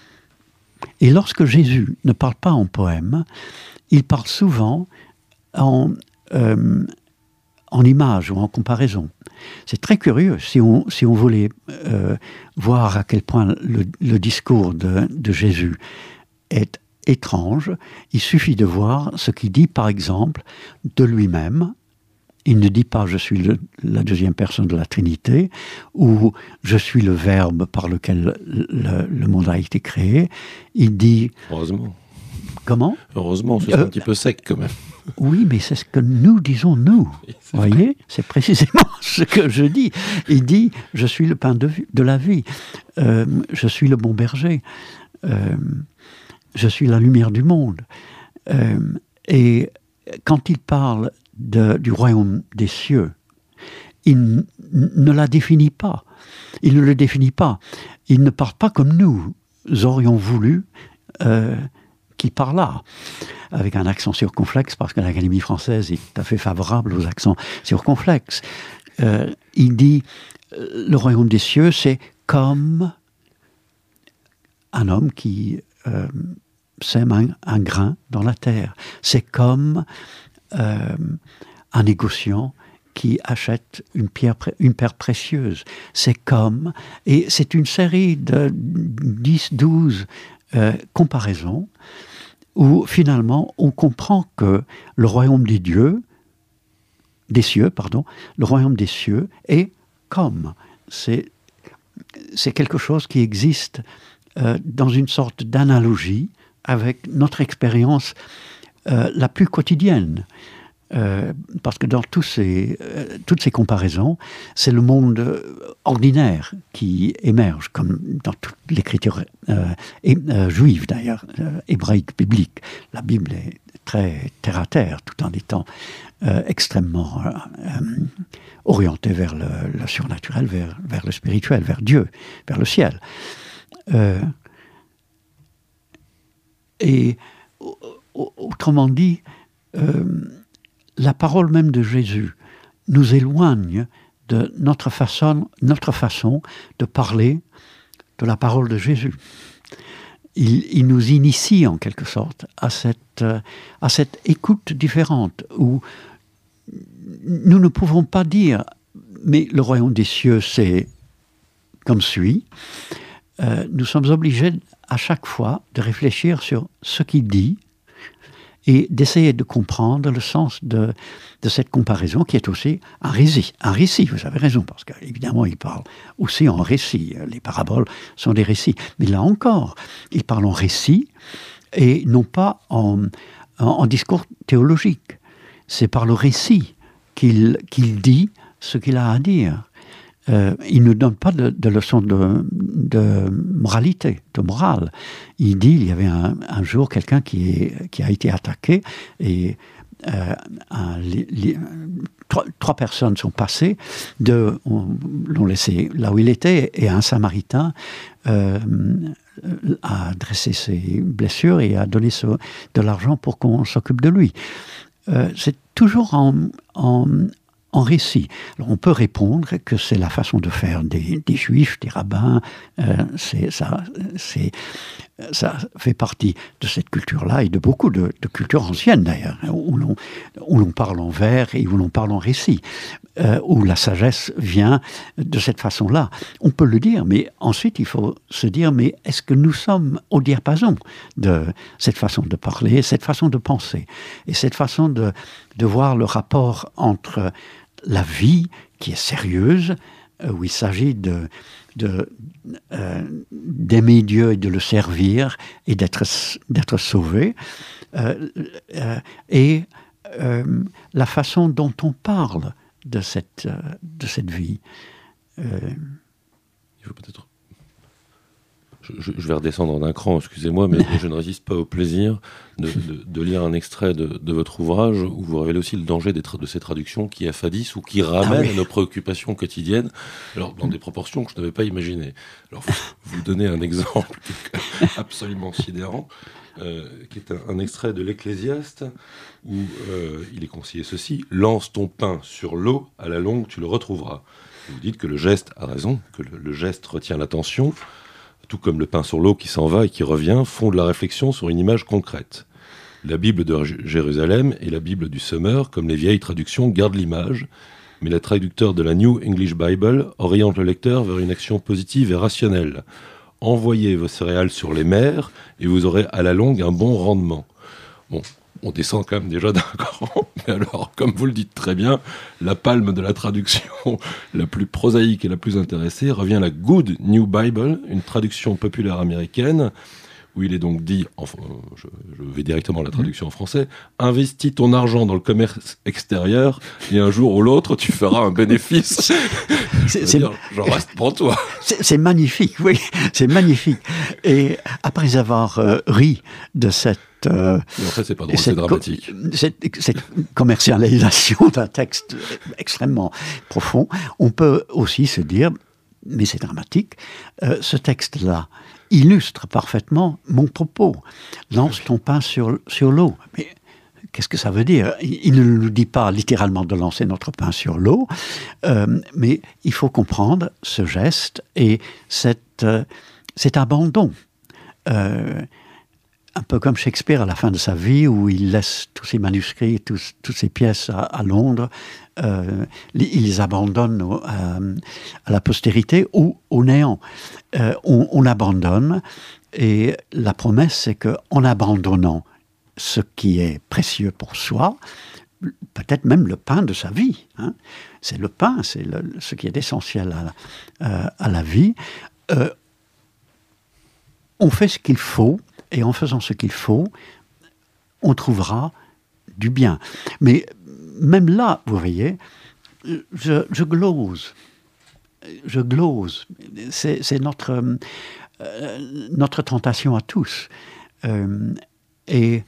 Et lorsque Jésus ne parle pas en poème, il parle souvent en, euh, en images ou en comparaison. C'est très curieux, si on, si on voulait euh, voir à quel point le, le discours de, de Jésus est étrange, il suffit de voir ce qu'il dit, par exemple, de lui-même. Il ne dit pas « je suis le, la deuxième personne de la Trinité » ou « je suis le Verbe par lequel le, le monde a été créé ». Il dit... Heureusement. Comment ? Heureusement, c'est euh, un petit peu sec quand même. Oui, mais c'est ce que nous disons, nous. Oui, vous voyez, c'est précisément ce que je dis. Il dit, je suis le pain de, vie, de la vie, euh, je suis le bon berger, euh, je suis la lumière du monde. Euh, et quand il parle de, du royaume des cieux, il n- ne la définit pas. Il ne le définit pas. Il ne parle pas comme nous aurions voulu euh, qu'il parlât, avec un accent circonflexe, parce que l'Académie française est tout à fait favorable aux accents circonflexes. Euh, il dit, euh, le royaume des cieux, c'est comme un homme qui euh, sème un, un grain dans la terre. C'est comme euh, un négociant qui achète une pierre, une pierre précieuse. C'est comme... Et c'est une série de dix, douze euh, comparaisons où finalement on comprend que le royaume des dieux, des cieux, pardon, le royaume des cieux est comme. C'est, c'est quelque chose qui existe euh, dans une sorte d'analogie avec notre expérience euh, la plus quotidienne. Euh, parce que dans tous ces, euh, toutes ces comparaisons, c'est le monde ordinaire qui émerge, comme dans toute l'écriture euh, et, euh, juive d'ailleurs, euh, hébraïque, biblique. La Bible est très terre à terre, tout en étant euh, extrêmement euh, euh, orientée vers le, le surnaturel, vers, vers le spirituel, vers Dieu, vers le ciel. Euh, et autrement dit, euh, la parole même de Jésus nous éloigne de notre façon, notre façon de parler de la parole de Jésus. Il, il nous initie en quelque sorte à cette, à cette écoute différente où nous ne pouvons pas dire « mais le royaume des cieux c'est comme suit ». Euh, nous sommes obligés à chaque fois de réfléchir sur ce qu'il dit et d'essayer de comprendre le sens de, de cette comparaison qui est aussi un récit. Un récit, vous avez raison, parce qu'évidemment, il parle aussi en récit. Les paraboles sont des récits. Mais là encore, il parle en récit et non pas en, en, en discours théologique. C'est par le récit qu'il, qu'il dit ce qu'il a à dire. Euh, il ne donne pas de, de leçons de, de moralité, de morale. Il dit, il y avait un, un jour quelqu'un qui, est, qui a été attaqué et euh, un, li, li, trois, trois personnes sont passées, de, on, l'ont laissé là où il était et un Samaritain euh, a dressé ses blessures et a donné ce, de l'argent pour qu'on s'occupe de lui. Euh, c'est toujours en... en en récit. Alors on peut répondre que c'est la façon de faire des, des juifs, des rabbins, euh, c'est, ça, c'est, ça fait partie de cette culture-là et de beaucoup de, de cultures anciennes d'ailleurs, où l'on, où l'on parle en vers et où l'on parle en récit, euh, où la sagesse vient de cette façon-là. On peut le dire, mais ensuite il faut se dire, mais est-ce que nous sommes au diapason de cette façon de parler, cette façon de penser, et cette façon de, de voir le rapport entre la vie qui est sérieuse, où il s'agit de, de, euh, d'aimer Dieu et de le servir et d'être, d'être sauvé, euh, euh, et euh, la façon dont on parle de cette, euh, de cette vie. Euh... Il faut peut-être... Je, je, je vais redescendre d'un cran, excusez-moi, mais je ne résiste pas au plaisir de, de, de lire un extrait de, de votre ouvrage où vous révélez aussi le danger des tra- de ces traductions qui affadissent ou qui ramènent ah oui. à nos préoccupations quotidiennes, alors dans des proportions que je n'avais pas imaginées. Alors, vous, vous donnez un exemple qui est absolument sidérant, euh, qui est un, un extrait de l'Ecclésiaste où euh, il est conseillé ceci: « Lance ton pain sur l'eau, à la longue tu le retrouveras. » Vous dites que le geste a raison, que le, le geste retient l'attention, tout comme le pain sur l'eau qui s'en va et qui revient, font de la réflexion sur une image concrète. La Bible de Jérusalem et la Bible du Summer, comme les vieilles traductions, gardent l'image, mais le traducteur de la New English Bible oriente le lecteur vers une action positive et rationnelle. Envoyez vos céréales sur les mers et vous aurez à la longue un bon rendement. Bon, on descend quand même déjà d'un cran, mais alors, comme vous le dites très bien, la palme de la traduction la plus prosaïque et la plus intéressée revient à la Good New Bible, une traduction populaire américaine, où il est donc dit, en, je, je vais directement à la traduction en français, « Investis ton argent dans le commerce extérieur et un jour ou l'autre, tu feras un bénéfice. » C'est, c'est, dire, j'en reste pour toi. C'est, c'est magnifique, oui, c'est magnifique. Et après avoir euh, ri de cette Euh, Mais en fait, c'est pas drôle, c'est dramatique. Co- cette, cette commercialisation d'un texte extrêmement profond, on peut aussi se dire, mais c'est dramatique, euh, ce texte-là illustre parfaitement mon propos. Lance ton pain sur, sur l'eau. Mais qu'est-ce que ça veut dire ? Il ne nous dit pas littéralement de lancer notre pain sur l'eau, euh, mais il faut comprendre ce geste et cette, euh, cet abandon. Euh, Un peu comme Shakespeare à la fin de sa vie, où il laisse tous ses manuscrits, tous, toutes ses pièces à, à Londres, euh, il les abandonne au, à, à la postérité ou au néant. Euh, on, on abandonne, et la promesse, c'est qu'en abandonnant ce qui est précieux pour soi, peut-être même le pain de sa vie, hein, c'est le pain, c'est le, ce qui est essentiel à, euh, à la vie, euh, on fait ce qu'il faut. Et en faisant ce qu'il faut, on trouvera du bien. Mais même là, vous voyez, je, je glose. Je glose. C'est, c'est notre, euh, notre tentation à tous. Euh, et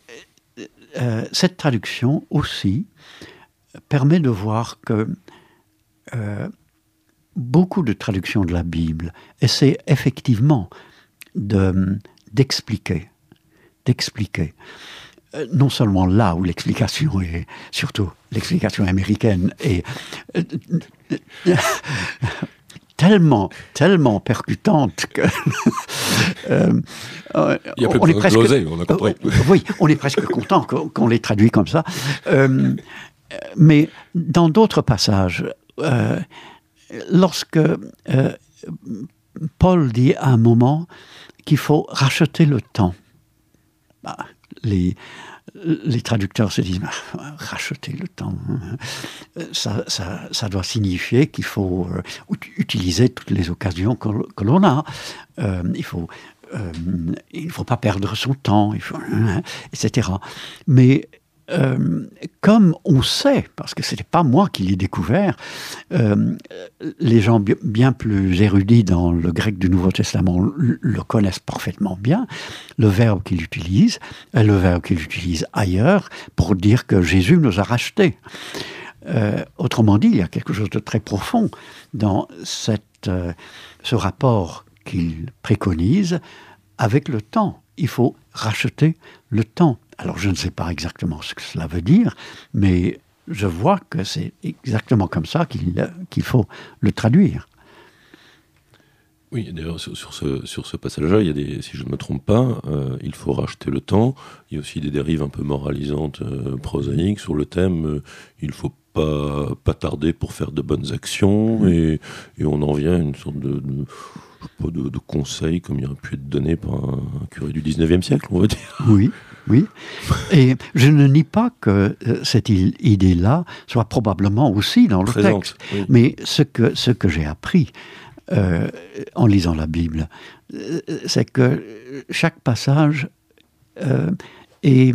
euh, cette traduction aussi permet de voir que euh, beaucoup de traductions de la Bible essaient effectivement de, d'expliquer, d'expliquer. Euh, non seulement là où l'explication est, surtout l'explication américaine, est euh, euh, tellement, tellement percutante que euh, euh, il y a plus on de est presque, gloser, on a compris. Euh, oui, on est presque content qu'on, qu'on les traduit comme ça. Euh, mais dans d'autres passages, euh, lorsque euh, Paul dit à un moment qu'il faut racheter le temps, bah, les, les traducteurs se disent bah, racheter le temps, ça, ça, ça doit signifier qu'il faut euh, utiliser toutes les occasions que, que l'on a. Euh, il faut, euh, il ne faut pas perdre son temps, il faut, hein, et cetera. Mais Euh, comme on sait, parce que ce n'était pas moi qui l'ai découvert, euh, les gens bi- bien plus érudits dans le grec du Nouveau Testament le, le connaissent parfaitement bien, le verbe qu'il utilise est le verbe qu'il utilise ailleurs pour dire que Jésus nous a rachetés. Euh, autrement dit, il y a quelque chose de très profond dans cette, euh, ce rapport qu'il préconise avec le temps. Il faut racheter le temps. Alors, je ne sais pas exactement ce que cela veut dire, mais je vois que c'est exactement comme ça qu'il, qu'il faut le traduire. Oui, d'ailleurs, sur, sur ce, sur ce passage-là, il y a des, si je ne me trompe pas, euh, il faut racheter le temps. Il y a aussi des dérives un peu moralisantes, euh, prosaïques, sur le thème euh, il ne faut pas, pas tarder pour faire de bonnes actions, mmh. et, et on en vient à une sorte de... de Pas de, de conseils comme il aurait pu être donné par un, un curé du dix-neuvième siècle, on va dire. Oui, oui. Et je ne nie pas que euh, cette idée-là soit probablement aussi dans le Présente, texte. Oui. Mais ce que, ce que j'ai appris euh, en lisant la Bible, euh, c'est que chaque passage euh, est,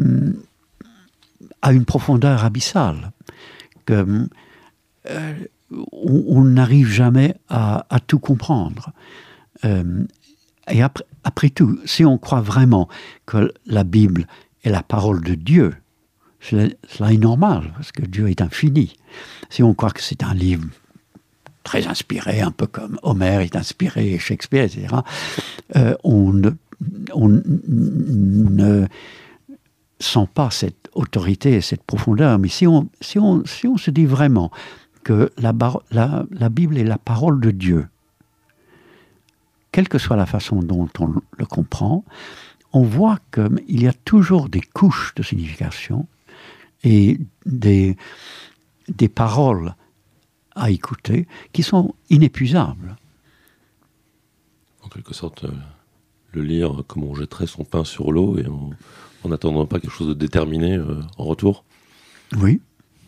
a une profondeur abyssale. Que, euh, on, on n'arrive jamais à, à tout comprendre. Euh, et après, après tout, si on croit vraiment que la Bible est la parole de Dieu, cela, cela est normal, parce que Dieu est infini. Si on croit que c'est un livre très inspiré, un peu comme Homère est inspiré, Shakespeare, et cetera, euh, on, ne, on ne sent pas cette autorité et cette profondeur. Mais si on, si on, si on se dit vraiment que la, la, la Bible est la parole de Dieu, quelle que soit la façon dont on le comprend, on voit qu'il y a toujours des couches de signification et des, des paroles à écouter qui sont inépuisables. En quelque sorte, euh, le lire comme on jetterait son pain sur l'eau et en n'attendant pas quelque chose de déterminé euh, en retour. Oui.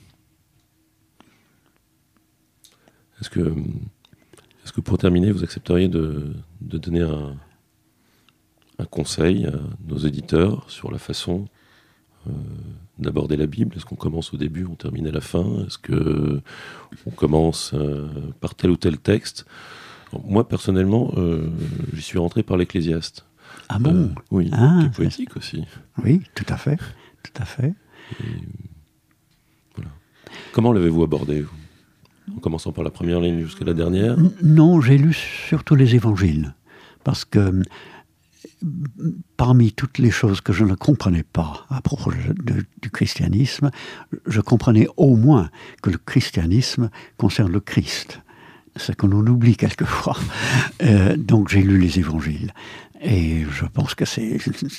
Est-ce que... Est-ce que pour terminer, vous accepteriez de, de donner un, un conseil à nos éditeurs sur la façon euh, d'aborder la Bible ? Est-ce qu'on commence au début, on termine à la fin ? Est-ce qu'on commence euh, par tel ou tel texte ? Alors, moi, personnellement, euh, j'y suis rentré par l'Ecclésiaste. Ah bon ? euh, Oui, ah, qui est poétique aussi. Oui, tout à fait, tout à fait. Et, voilà. Comment l'avez-vous abordé, vous ? En commençant par la première ligne jusqu'à la dernière ? Non, j'ai lu surtout les évangiles. Parce que parmi toutes les choses que je ne comprenais pas à propos de, du christianisme, je comprenais au moins que le christianisme concerne le Christ. Ce que l'on oublie quelquefois. Euh, donc j'ai lu les évangiles. Et je pense que c'est...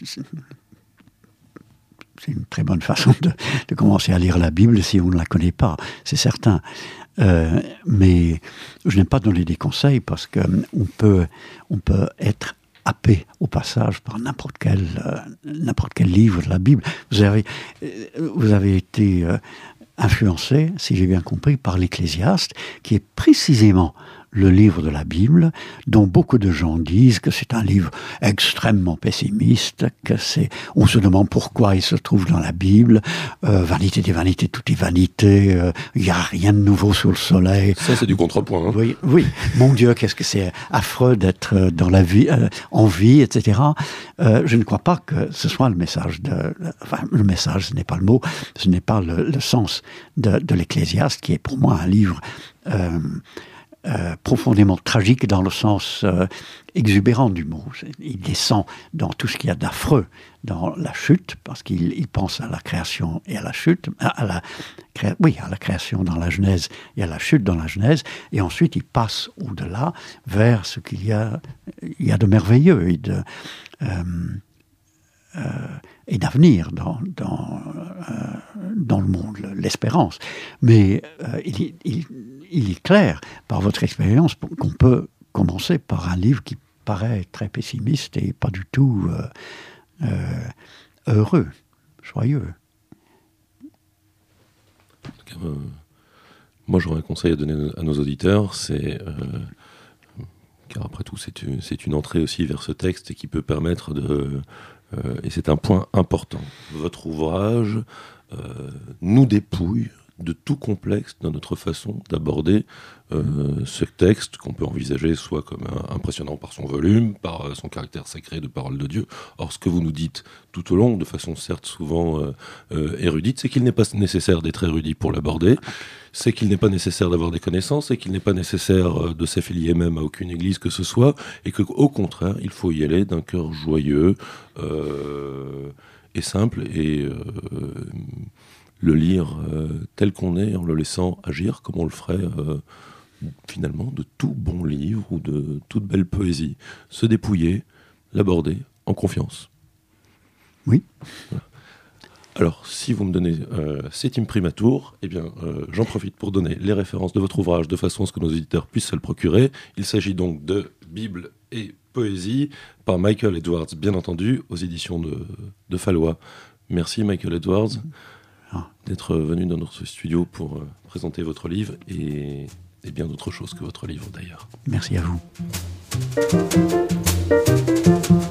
C'est une très bonne façon de, de commencer à lire la Bible si on ne la connaît pas, c'est certain. Euh, mais je n'aime pas donner des conseils parce qu'on peut, on peut être happé au passage par n'importe quel, euh, n'importe quel livre de la Bible. Vous avez, vous avez été euh, influencé, si j'ai bien compris, par l'Ecclésiaste, qui est précisément le livre de la Bible, dont beaucoup de gens disent que c'est un livre extrêmement pessimiste, que c'est, on se demande pourquoi il se trouve dans la Bible, euh, vanité des vanités, tout est vanité, il euh, n'y a rien de nouveau sous le soleil. Ça, c'est du contrepoint. Hein. Oui, oui. Mon Dieu, qu'est-ce que c'est affreux d'être dans la vie, euh, en vie, et cetera. Euh, je ne crois pas que ce soit le message de, enfin, le message, ce n'est pas le mot, ce n'est pas le, le sens de, de l'Ecclésiaste, qui est pour moi un livre euh, euh, profondément tragique dans le sens euh, exubérant du mot. Il descend dans tout ce qu'il y a d'affreux dans la chute, parce qu'il il pense à la création et à la chute, à la, créa, oui, à la création dans la Genèse et à la chute dans la Genèse, et ensuite il passe au-delà vers ce qu'il y a, il y a de merveilleux et de euh, euh, et d'avenir dans, dans, euh, dans le monde, l'espérance. Mais euh, il, il, il est clair, par votre expérience, qu'on peut commencer par un livre qui paraît très pessimiste et pas du tout euh, euh, heureux, joyeux. Euh, moi, j'aurais un conseil à donner à nos auditeurs, c'est... Euh, car après tout, c'est une, c'est une entrée aussi vers ce texte qui peut permettre de... Euh, et c'est un point important. Votre ouvrage euh, nous dépouille de tout complexe dans notre façon d'aborder euh, ce texte qu'on peut envisager soit comme un, impressionnant par son volume, par euh, son caractère sacré de parole de Dieu. Or, ce que vous nous dites tout au long, de façon certes souvent euh, euh, érudite, c'est qu'il n'est pas nécessaire d'être érudit pour l'aborder, c'est qu'il n'est pas nécessaire d'avoir des connaissances, c'est qu'il n'est pas nécessaire euh, de s'affilier même à aucune église que ce soit, et qu'au contraire, il faut y aller d'un cœur joyeux euh, et simple, et euh, le lire euh, tel qu'on est, en le laissant agir comme on le ferait euh, finalement de tout bon livre ou de toute belle poésie. Se dépouiller, l'aborder en confiance. Oui. Voilà. Alors, si vous me donnez euh, cet imprimatur, eh bien, euh, j'en profite pour donner les références de votre ouvrage de façon à ce que nos éditeurs puissent se le procurer. Il s'agit donc de Bible et poésie par Michael Edwards, bien entendu, aux éditions de, de Fallois. Merci Michael Edwards d'être venu dans notre studio pour euh, présenter votre livre et, et bien d'autres choses que votre livre d'ailleurs. Merci à vous.